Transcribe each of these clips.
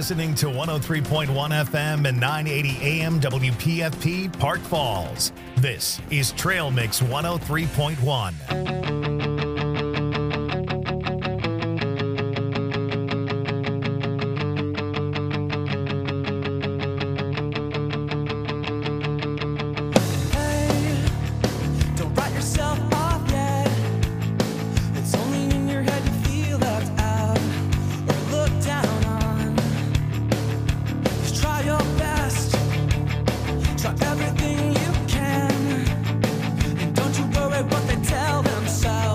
listening to 103.1 FM and 980 AM WPFP Park Falls. This is Trail Mix 103.1. Everything you can, and don't you worry what they tell themselves.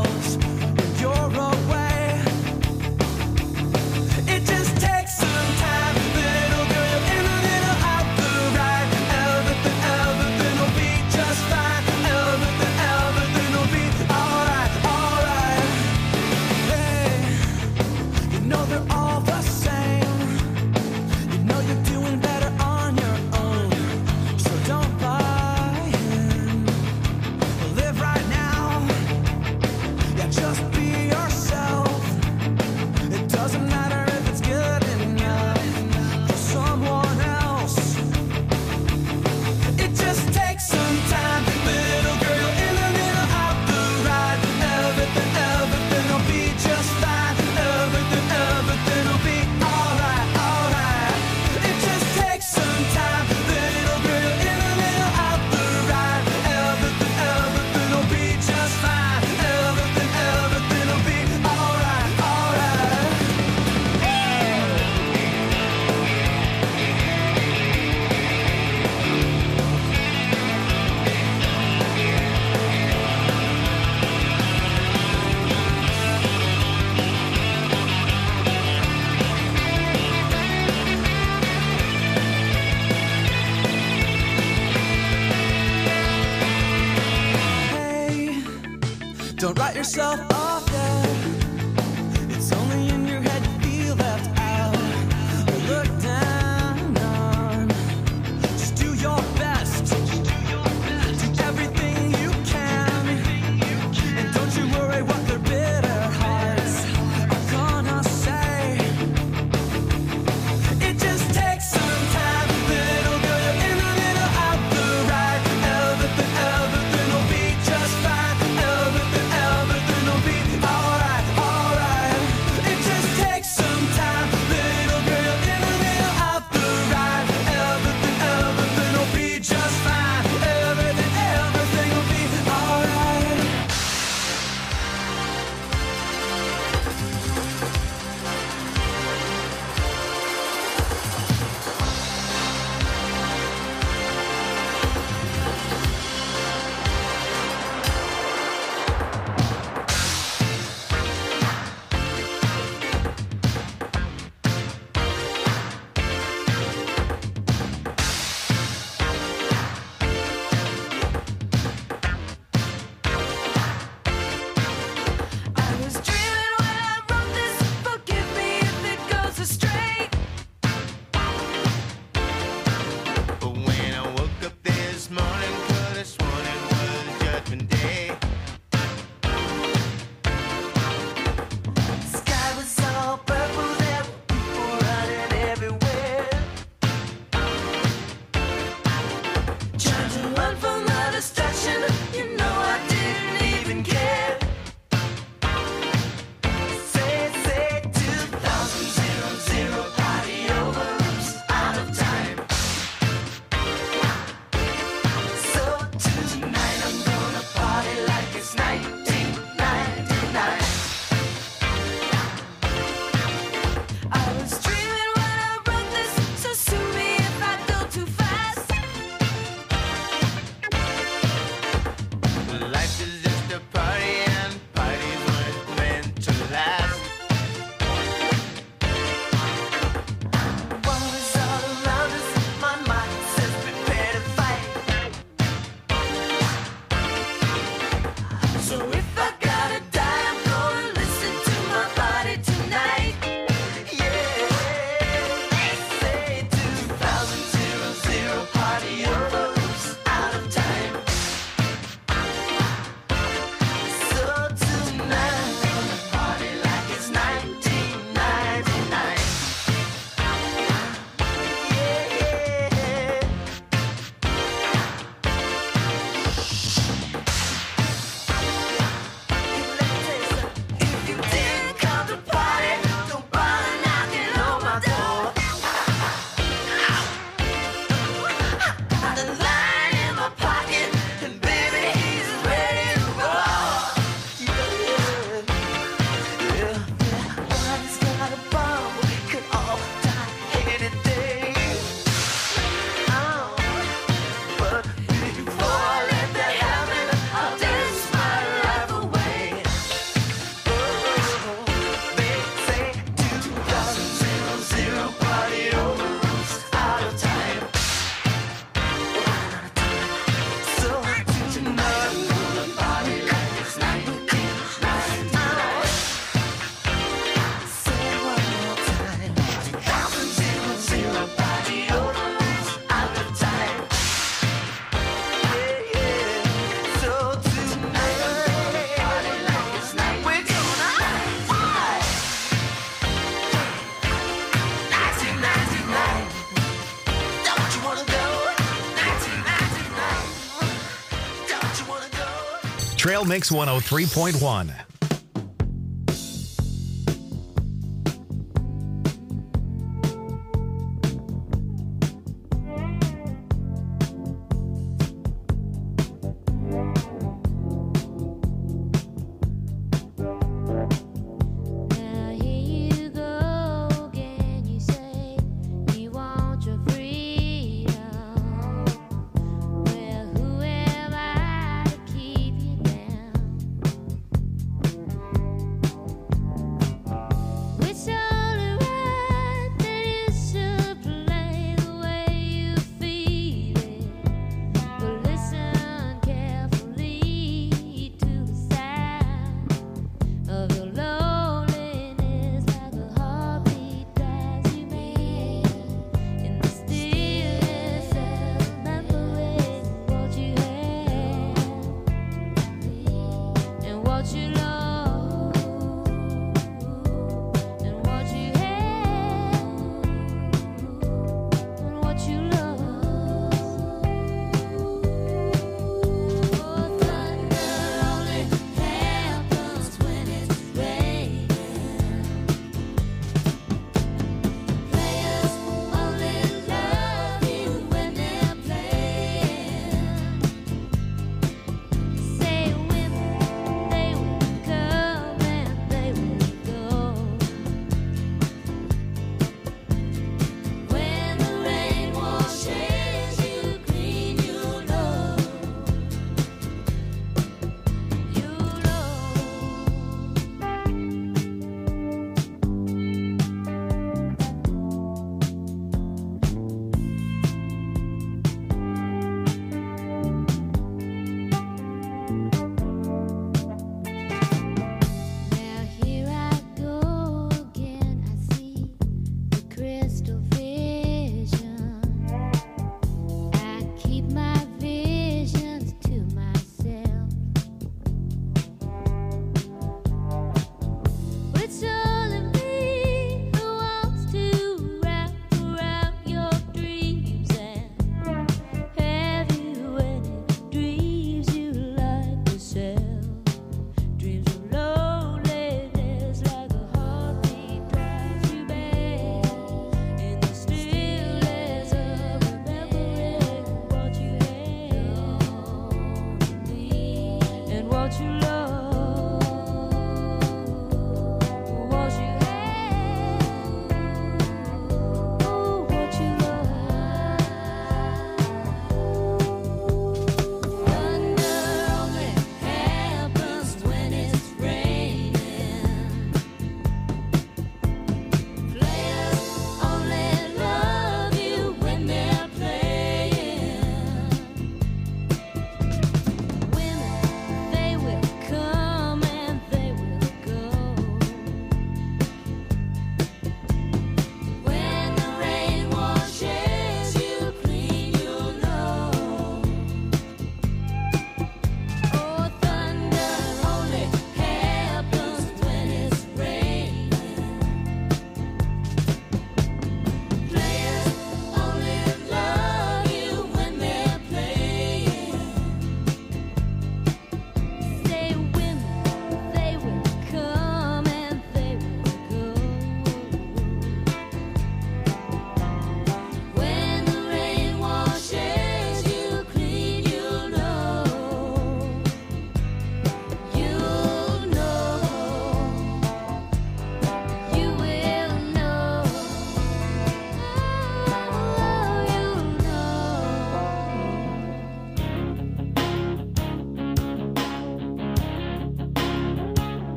Trail Mix 103.1.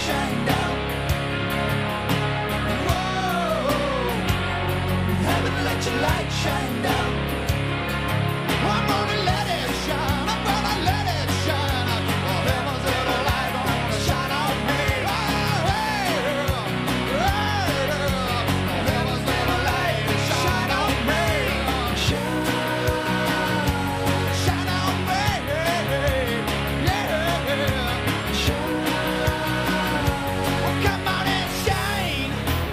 shine down. Whoa, heaven, let your light shine down. I'm gonna let it shine. I'm gonna let it shine. Oh, heaven's little light gonna shine on me. Oh, hey, heaven's little light shine on me. Shine on me. Yeah. Shine. Well, come on and shine.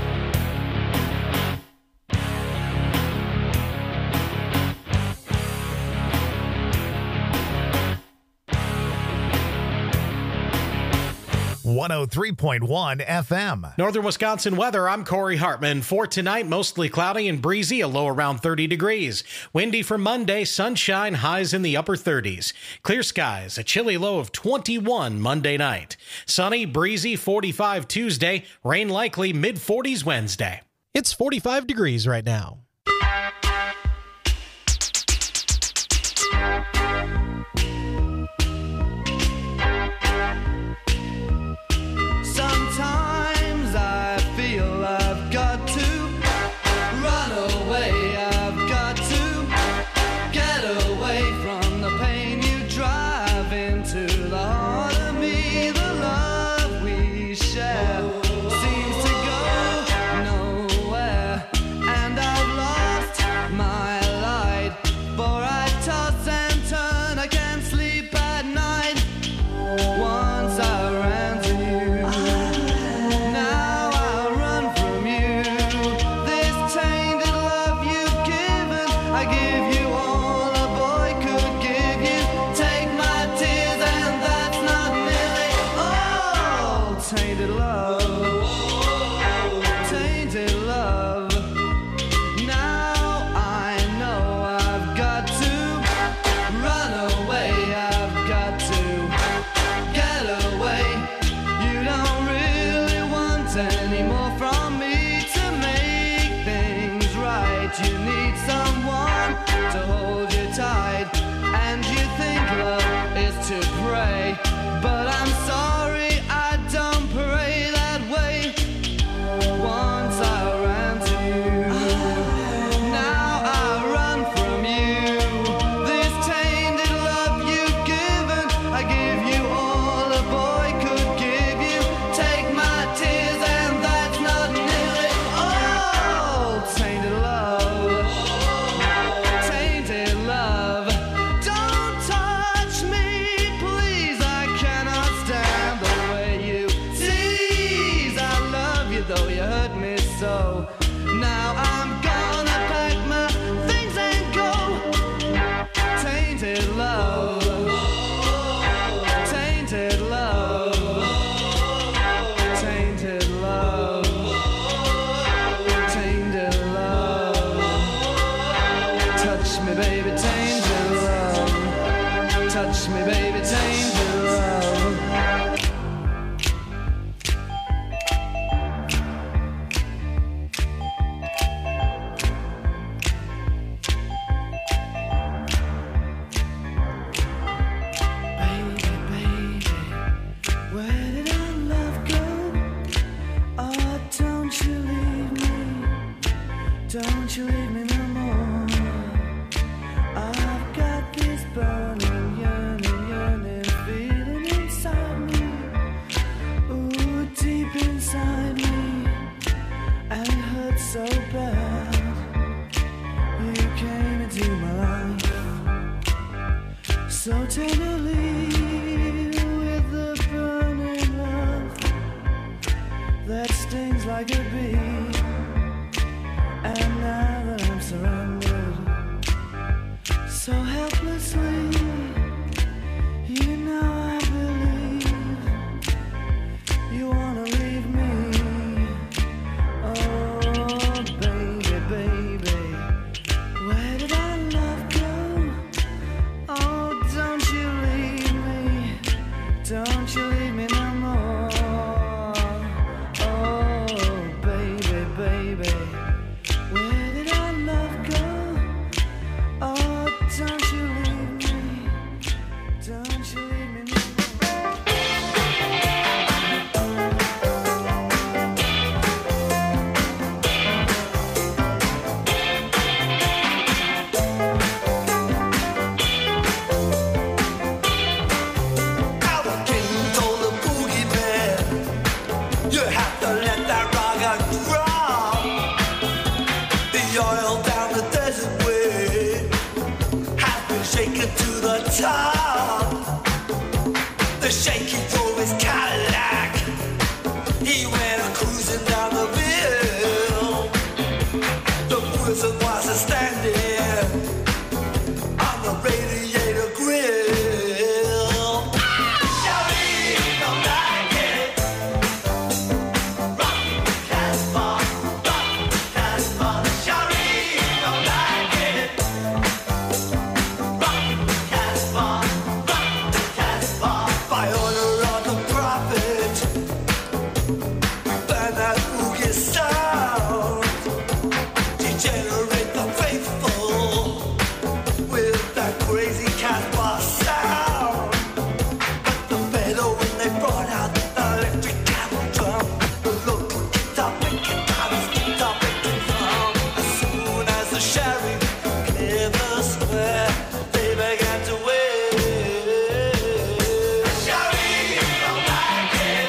.103.1 FM. Northern Wisconsin weather, I'm Corey Hartman. For tonight, mostly cloudy and breezy, a low around 30 degrees. Windy for Monday, sunshine, highs in the upper 30s. Clear skies, a chilly low of 21 Monday night. Sunny, breezy, 45 Tuesday. Rain likely, mid-40s Wednesday. It's 45 degrees right now. Sometimes I feel I've got to run away. I've got to get away from the pain you drive into the heart of me. The love we share seems to go nowhere, and I've lost my light. For I toss and turn, I can't sleep at night. Once I ran to you, now I run from you. This tainted love you've given, I give you all a boy could give you. Take my tears and that's not nearly all. Tainted love, tainted love. Now I know I've got to run away. I've got to get away. You don't really want any more from me to make things right. You need someone to hold you tight, and you think love is to pray. But I'm sorry, I don't pray that way. Once I ran to you, now I run from you. This tainted love you've given, I give you all a boy could give you. Take my tears and that's not nearly all. Tainted love, tainted love. Don't touch me, please. I cannot stand the way you tease. I love you though you hurt me so. Now I'm gonna pack my things and go. Tainted love, tainted love, tainted love, tainted love. Touch me, baby, tainted love. Touch me, baby, tainted love. Baby, baby, where did our love go? Oh, don't you leave me. Don't you leave me no more. I've got this burning, yearning feeling inside me. Ooh, deep inside me. And it hurts so bad. You came into my life so tenderly, with the burning love that stings like a bee. And now that I'm surrounded so helplessly, you know I believe you wanna leave me. Oh, baby, baby, where did our love go? Oh, don't you leave me. Don't you leave me no more. Oh, baby, baby, where did our love go? Oh, don't you leave me. Don't you leave me no more. the shaky drove his Cadillac. He went cruising down the bill. The wizard was standing on the radiator grill. Shawty don't like it. Rock Casbah, Shawty don't like it. Rock Casbah, by order of the prophet. Burn that boogie sound. Degenerate the faithful with that crazy Casbah sound. But the better when they brought out the electric camel drum, the local guitar picking drums, guitar picking drum. As soon as the sheriff cleared the square, they began to wait. Sheriff don't like it.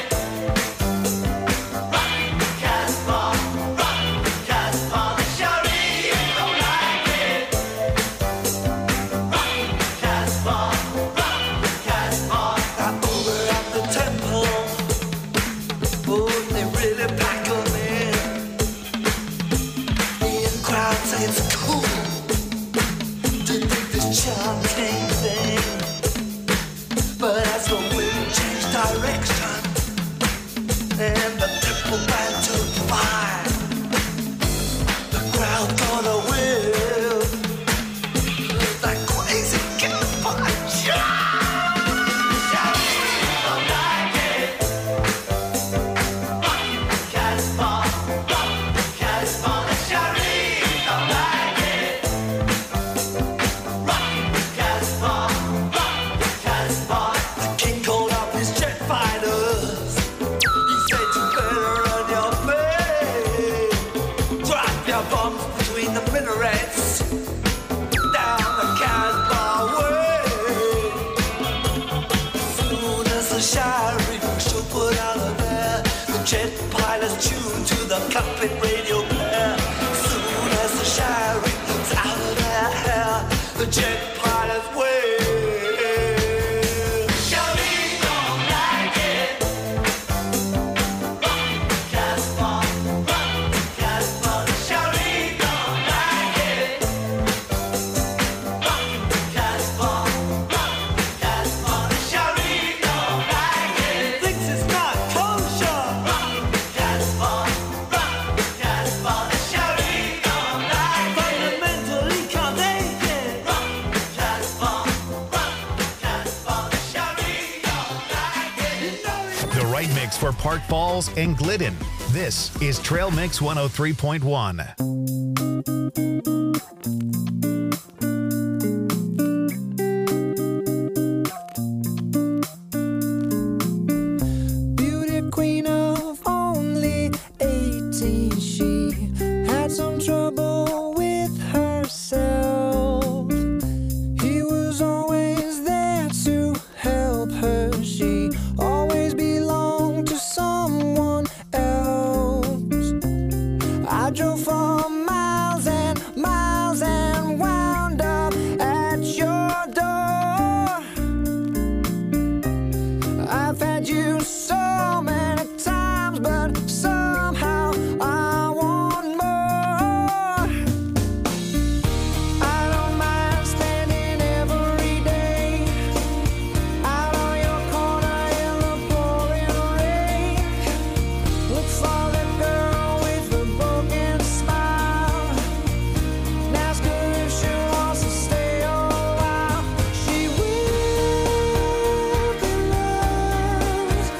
Rock Casbah, the sheriff don't like it. Rock Casbah. Now over at the temple, oh, they really pack 'em in. The in-crowd say it's cool to think this chanting thing. But as the wind changed direction and the temple band took fire, the crowd got a whiff of that crazy Casbah don't like it. Rock Casbah, the sheriff don't like it. Rock Casbah, the king called up his jet fighters. He said you better run your play. Drop your bombs between the minarets down the Casbah way. As soon as the sheriff should put out of there, the jet pilots tuned to the cockpit radio player. As soon as the sheriff's out of their hair, the jet pilots wave. Sheriff don't like it. Rock Casbah, the sheriff don't like it. Rock Casbah, the sheriff don't like it. Thinks it's not kosher. Rock Casbah, the sheriff don't like it. Fundamentally can't take it. Rock Casbah, the sheriff don't like it. The right mix for Park Falls and Glidden. This is Trail Mix 103.1. Beauty queen of only 18, she had some trouble with herself. He was always there to help her. She always belonged to someone else. I drove for miles and miles and wound up at your door. I've had you so many times, but somehow I want more. I don't mind standing every day out on your corner in the pouring rain. Look for the girl with the broken smile and ask her if she wants to stay a while. She will be loved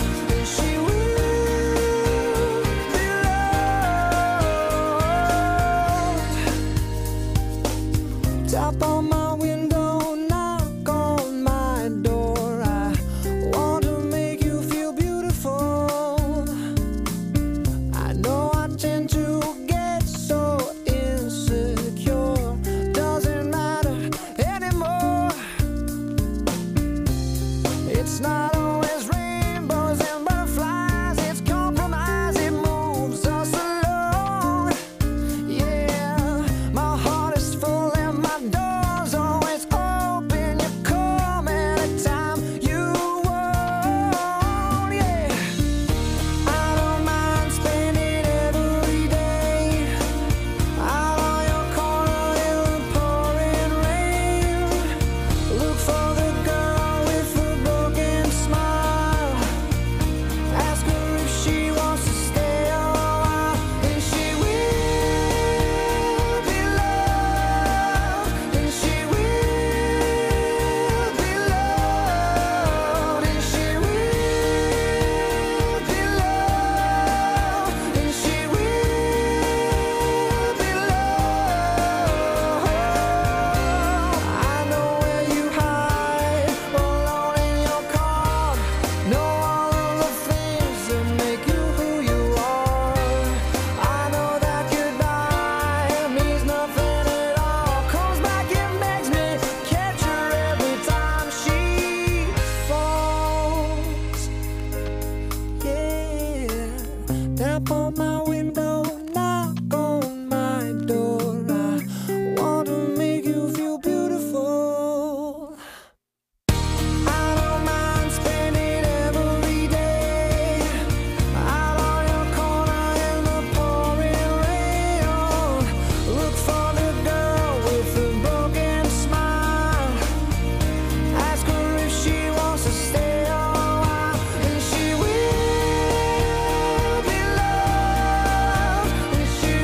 tap on my window, knock on my door. I want to make you feel beautiful. I don't mind spending every day out on your corner in the pouring rain. Look for the girl with the broken smile. Ask her if she wants to stay a while, and she will be loved, and she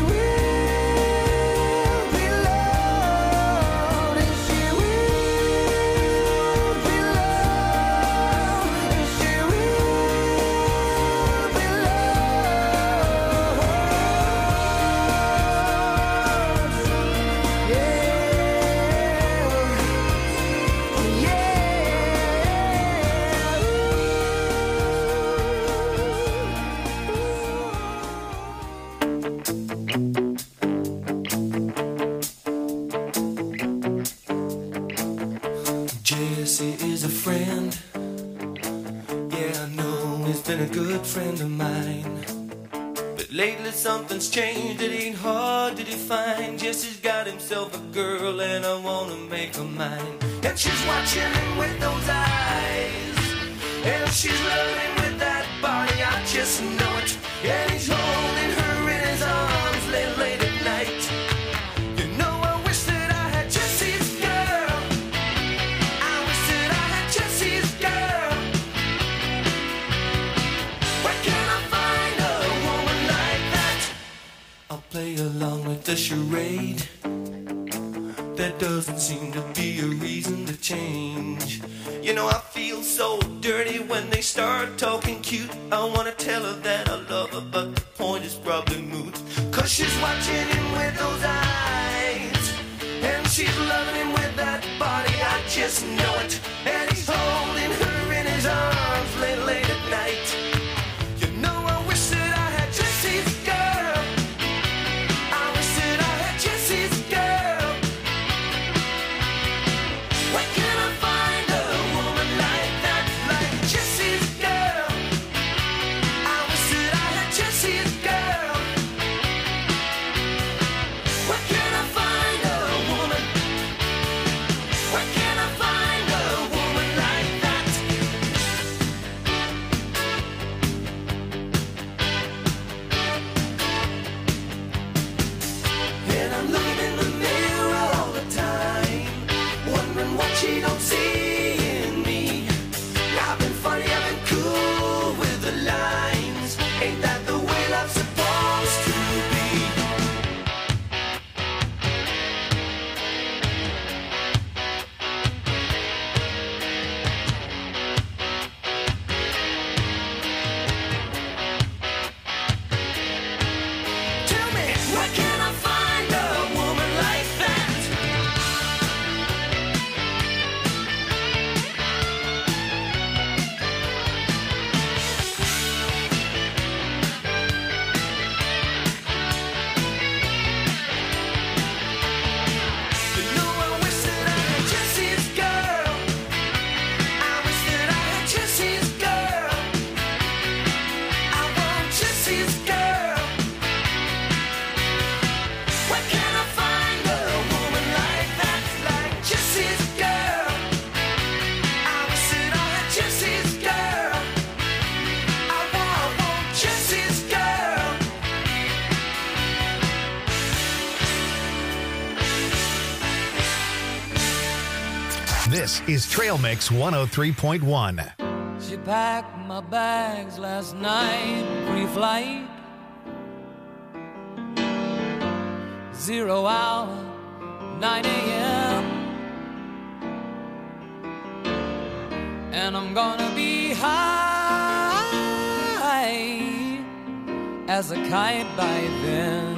will be loved, and she will be loved, and she will be Jesse is a friend. Yeah, I know he's been a good friend of mine. But lately something's changed, it ain't hard to define. Jesse's got himself a girl and I wanna make her mine. And she's watching him with those eyes, and she's loving with that body, I just know it. And he's holding her in his arms late at night. You know, I wish that I had Jesse's girl. I wish that I had Jesse's girl. Where can I find a woman like that? I'll play along with the charade. There doesn't seem to be a reason to change. You know, I feel so dirty when they start talking cute. I wanna tell her that I love her, but the point is probably moot. 'Cause she's watching him with those eyes, and she's loving him with that body, I just know it. And he's holding her in his arms late at night. You know, I wish that I had Jesse's girl. I wish that I had Jesse's girl. Where can I find a woman like that, like Jesse's girl? I wish that I had Jesse's girl. Where can I find a woman? Where can I find a woman like that? And I'm looking in the mirror all the time, wondering what she don't see in me. I've been funny, I've been cool with the lines. Ain't that the way love's supposed to be? Tell me, where can I find a woman like that? You know, I wish that I had Jesse's girl. I wish that I had Jesse's girl. I want Jesse's girl. Where can I find a woman like that, like Jesse's girl? I wish that I had Jesse's girl. I want Jesse's girl. This is Trail Mix 103.1. She packed my bags last night, pre-flight. 0 hour, 9 a.m. And I'm gonna be high as a kite by then.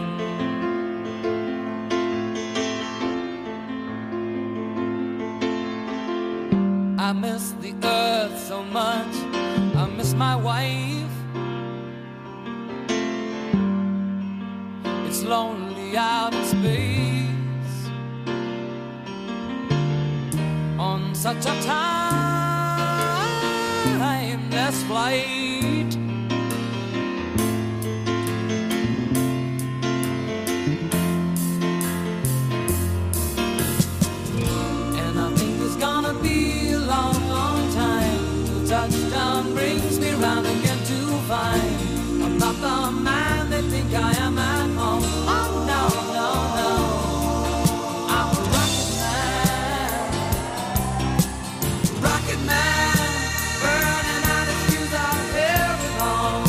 I miss the earth so much, I miss my wife. It's lonely out in space on such a timeless flight. not the man they think I am at home. Oh no, no, no. I'm a rocket man, burning out his fuse out every home.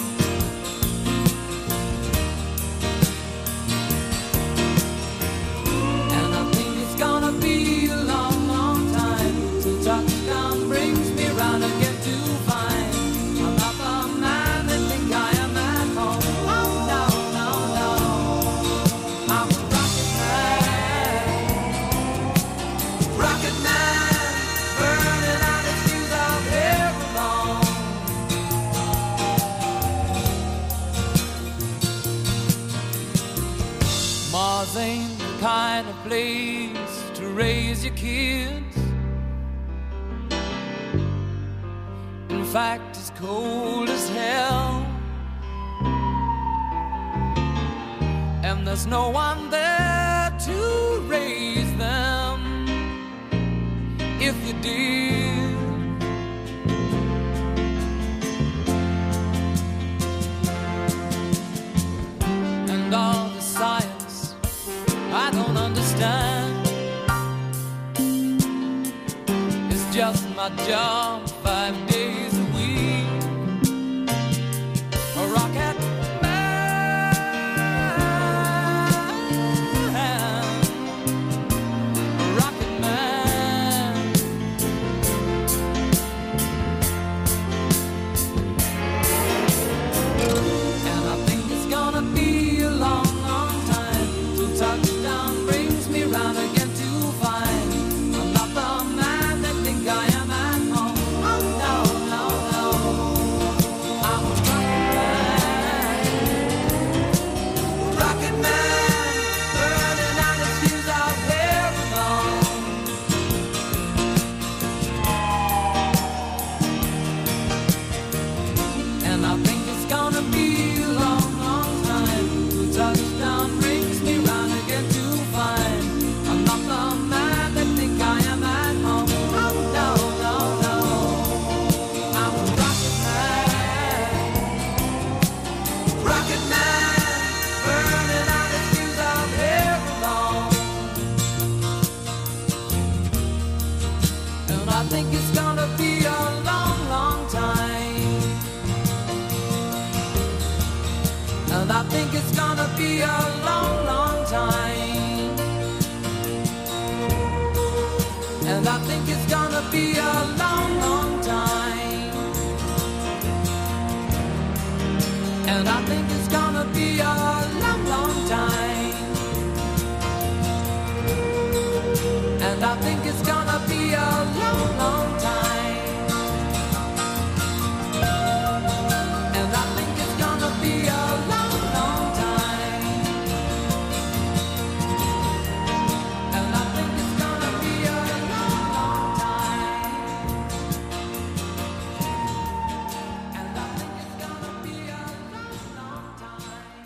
And I think it's gonna be a long, long time till touchdown brings me round again to find I'm not the man they think I am at home. Oh no, no, no. I'm a rocket man, burning out his fuse out every home. Mars ain't the kind of place to raise your kids. In fact, it's cold as hell. And there's no one there to raise them. If you did, and all the science I don't understand. It's just my job 5 days a week. A rocket man, a rocket man. And I think it's gonna be a long, long time till touchdown brings me round again to find I'm not the man that think I am at home. Oh no, no, no. I'm a rocket man, burning out his fuse out every home. And I think it's gonna be a long, long time till touchdown brings me round again to find I'm not the man that think I am at home. Oh no, no, no. I'm a rocket man, burning out his fuse out every home. And I think it's gonna be a long, long time. And I think it's gonna be a long, long time. And I think it's gonna be a long, long time. And I think it's gonna be a long, long time. And I think it's gonna be a long, long time. And I think it's gonna be a long, long time. And I think it's gonna be a long, long time. And I think it's gonna be a long, long time.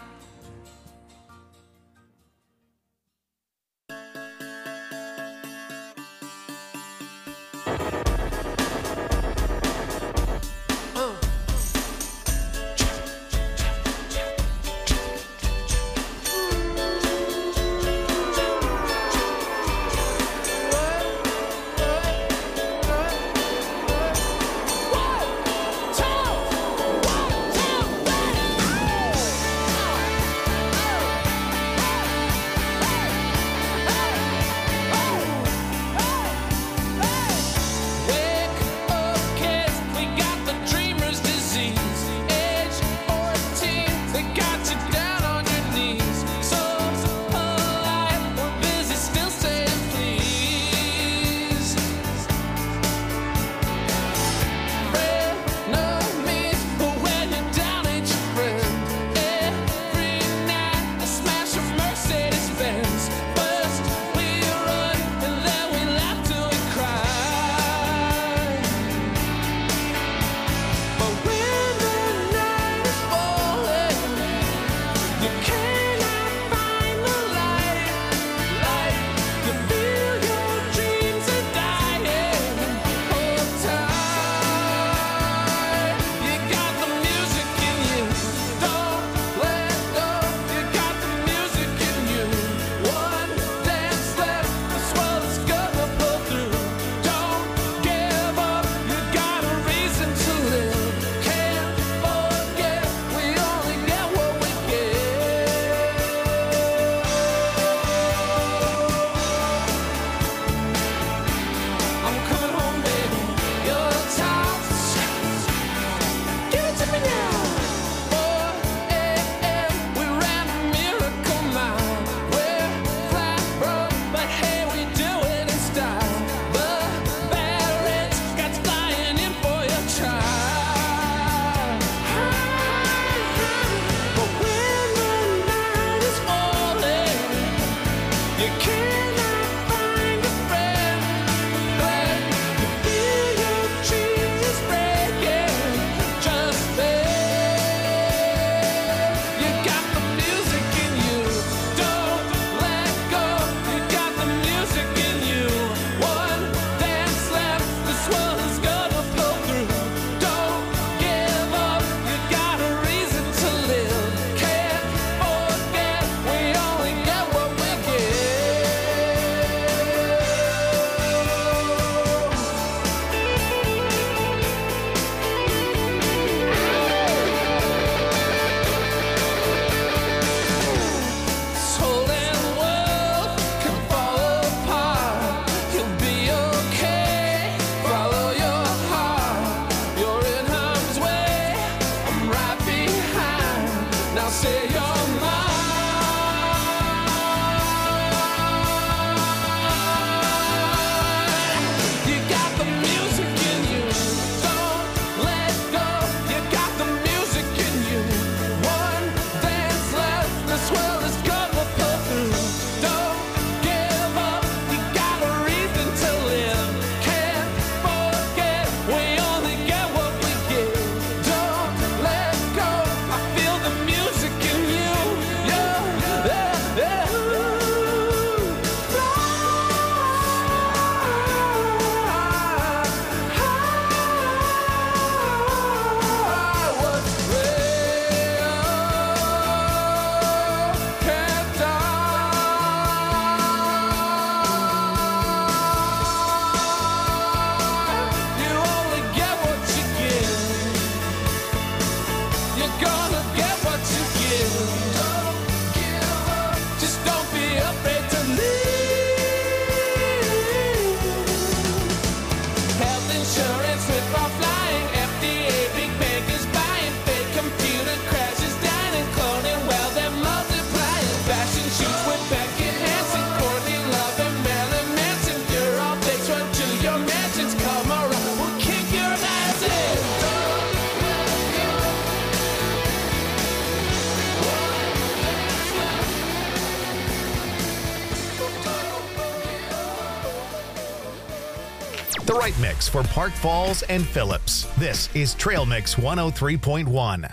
The right mix for Park Falls and Phillips. This is Trail Mix 103.1.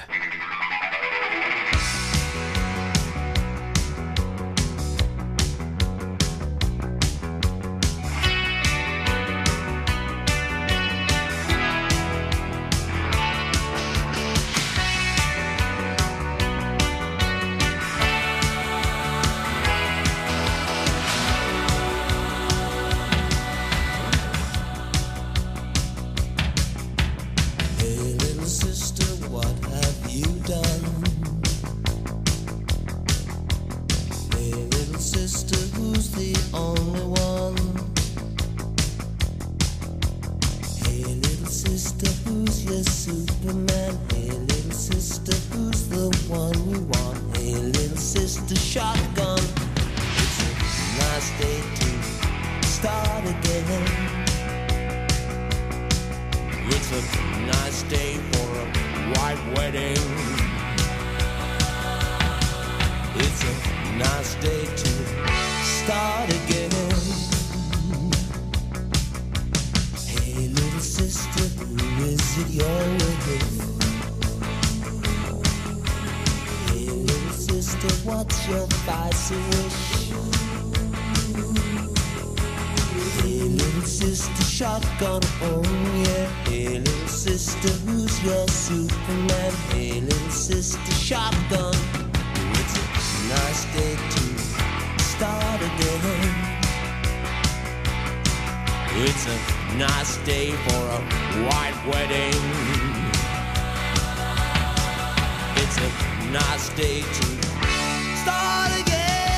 Hey little sister, what have you done? Hey little sister, who's the only one? Hey little sister, who's your Superman? Hey little sister, who's the one you want? Hey little sister, shotgun. It's a nice day to start again. It's a nice day for a white wedding. It's a nice day to start again. Hey little sister, who is it you're with? Hey little sister, what's your vice wish? Hey little sister, shotgun, oh yeah. Hey little sister, who's your Superman? Hey little sister, shotgun. It's a nice day to start again. It's a nice day for a white wedding. It's a nice day to start again.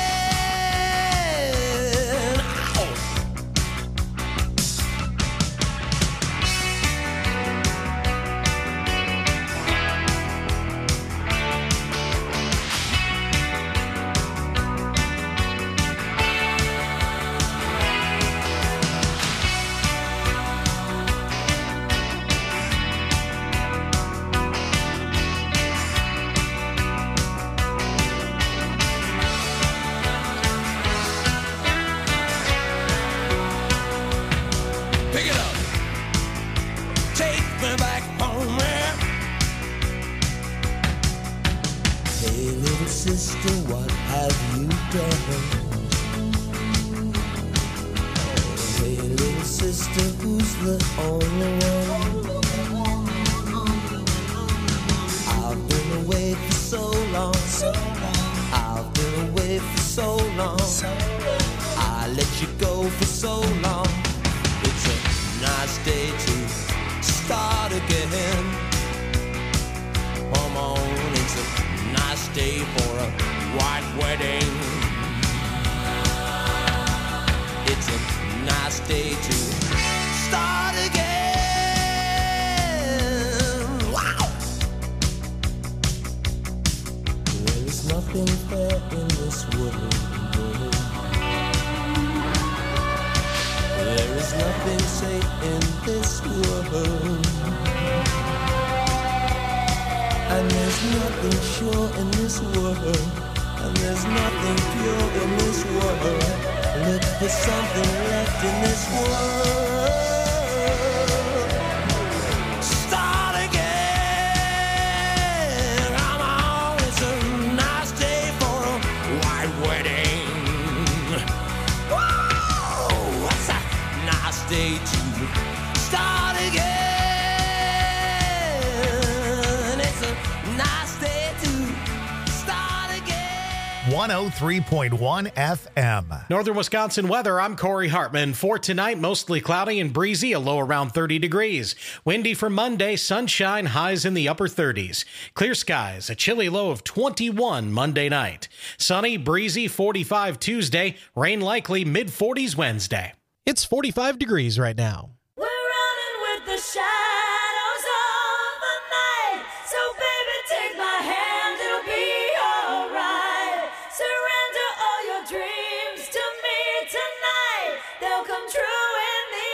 Pick it up. Take me back home, man. Hey, little sister, what have you done? Hey, little sister, who's the only one? I've been away for so long. I've been away for so long. I let you go for so long. It's a nice day to start again. Come on, it's a nice day for a white wedding. It's a nice day to start again. Wow! There is nothing fair in this world. There is nothing safe in this world. And there's nothing sure in this world. And there's nothing pure in this world. Look for something left in this world. Start again. Come on, it's a nice day for a white wedding. Whoa, what's a nice day to start again? It's a nice day to start again. 103.1 FM. Northern Wisconsin weather, I'm Corey Hartman. For tonight, mostly cloudy and breezy, a low around 30 degrees. Windy for Monday, sunshine, highs in the upper 30s. Clear skies, a chilly low of 21 Monday night. Sunny, breezy, 45 Tuesday. Rain likely, mid-40s Wednesday. It's 45 degrees right now. We're running with the shadows of the night. So baby, take my hand, it'll be alright. Surrender all your dreams to me tonight. They'll come true in the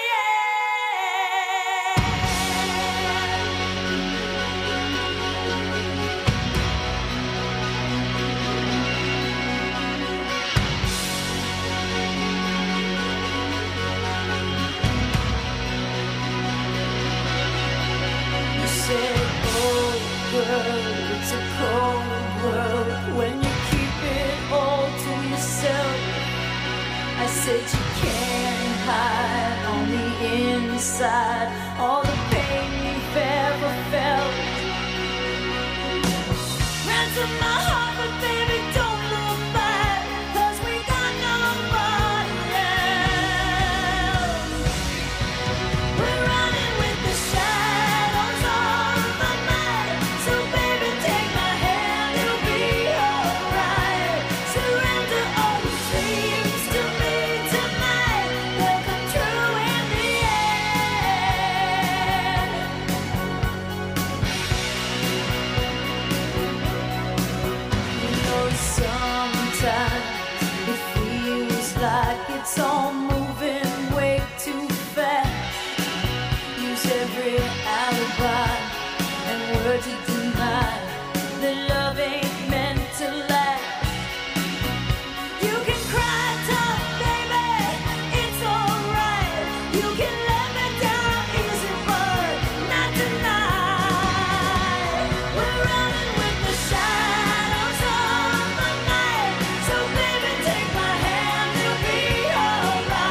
end. world, it's a cold world when you keep it all to yourself. I said you can't hide on the inside all the pain you've ever felt. Ransom my heart, but baby, don't look back, 'cause we got nobody else. We're running with the shadows of the night, so baby, take my hand, it'll be alright. Surrender all your dreams to me tonight, they'll come true in the end. You know, sometimes it feels like it's all moving way too fast. Use every alibi and word to deny that love ain't meant to last. You can cry tough, baby, it's alright. You can let me down easy, but not tonight. We're running with the shadows of the night, so baby, take my hand, it'll be alright.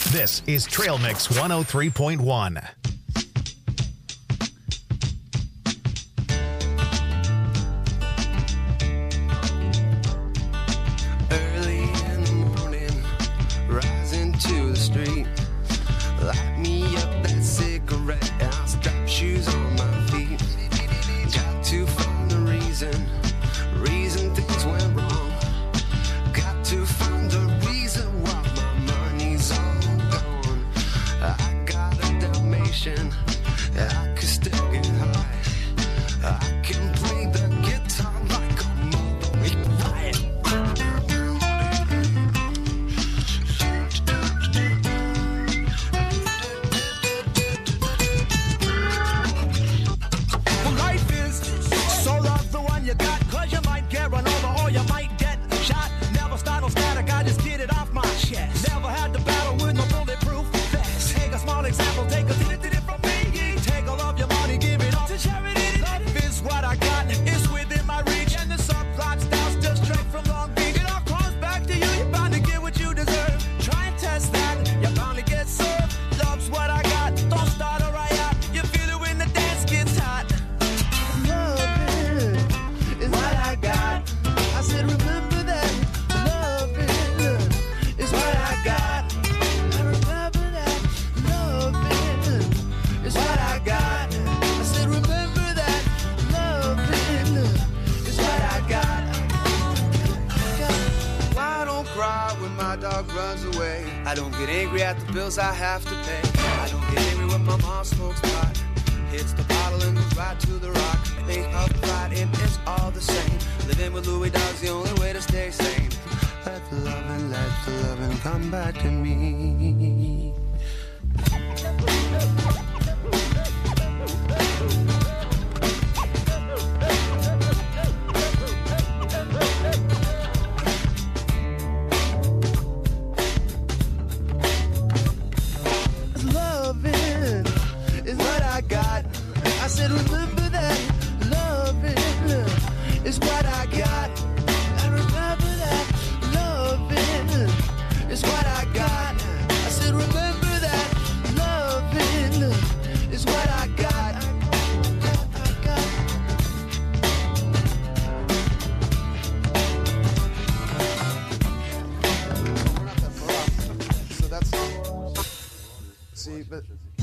This is Trail Mix 103.1. Early in the morning, rising to the street. Light me up that cigarette, and I'll strap shoes on my feet. Got to find the reason things went wrong. Got to find the reason why my money's all gone. I got a Dalmatian, I could still get high. I can play the guitar like a mother riot. Well, life is so love the one you got, 'cause you might get run over or you might get shot. Never start no static, I just get it off my chest. Never had to battle with no bulletproof vest. Take a small example, take a did it from me. Take all of your money, give it all to charity. Love is what I got, it's within my reach. And the subplot styles just straight from Long Beach. It all comes back to you, you're bound to get what you deserve. Try and test that, you're bound to get served. Love's what I got, don't start a riot. You feel it when the dance gets hot. Love is what I got. I said remember that. Love is what I got. I remember that. Love is what I got. I said remember that. Love is what I got. I don't cry when my dog runs away. I don't get angry at the bills I have to pay. I don't get angry when my mom smokes pot. Hits the bottle and goes right to the rock. Think of fighting, it's all the same. Living with Louis Dog's the only way to stay sane. Let the loving come back to me. Loving is what I got. I said remember that. Loving is what I got. I remember that. Loving is what I got. I said remember that. Loving is what I got. We're not that far off. So that's. See, but